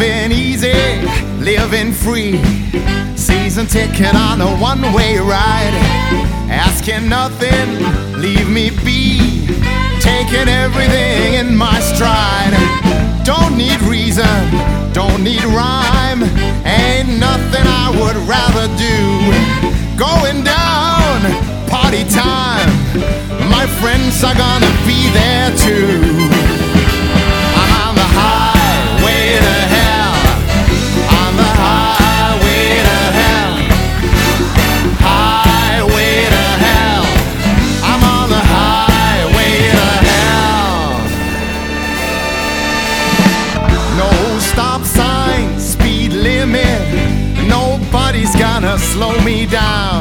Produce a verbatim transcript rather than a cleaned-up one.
living easy, living free. Season ticket on a one-way ride. Asking nothing, leave me be. Taking everything in my stride. Don't need reason, don't need rhyme. Ain't nothing I would rather do. Going down, party time. My friends are gonna be there too. I'm on the highway to hell. On the highway to hell. Highway to hell. I'm on the highway to hell. No stop sign, speed limit. Nobody's gonna slow me down.